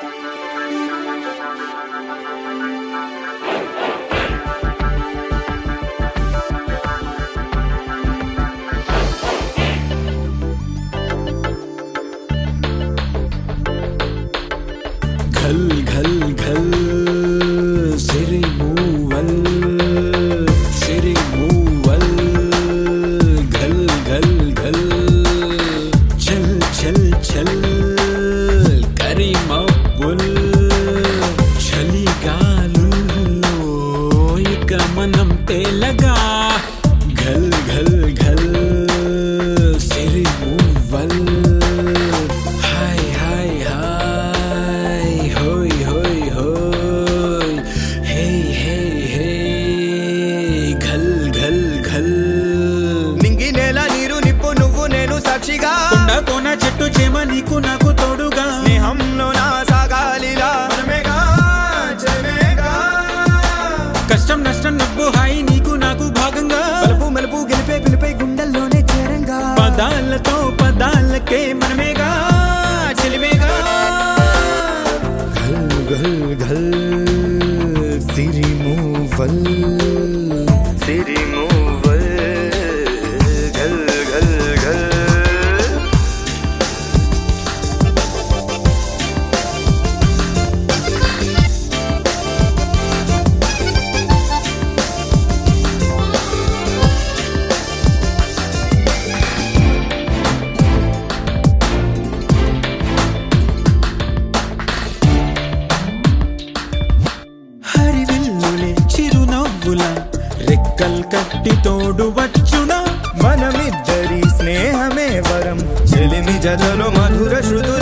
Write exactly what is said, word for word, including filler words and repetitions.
घल घल घल सिरे मूवल सिरे मूवल घल घल घल चल चल चल करी मब्बुल चली गालुल्लो इक मनम तेलगा घल घल घल सिरे मूवल हाय हाय हाय होय होय होय हे हे हे घल घल घल నింగి నేల నీరు నిప్పు నువ్వు నేను సాక్షిగా కొండ కోన చెట్టు చేమ నీకు నాకు తోడుగా స్నేహంలో నా సాగాలిలా మనమేగా చెమేగా కష్టం నష్టం నవ్వు హాయి నీకు నాకు భాగంగా మలుపు మలుపు గెలిపే పిలిపే గుండెల్లోనే చేరంగా పదాలతో పదాలకే మనమేగా చెలిమేగా घल घल घल सिरी मूवल सिरी मूवल घल घल घल హరివిల్లులే చిరునవ్వుల రెక్కల్ కట్టి తోడు వచ్చునా మనమిద్దరి స్నేహమే వరం చెలిమి జలలో మధుర శృతుల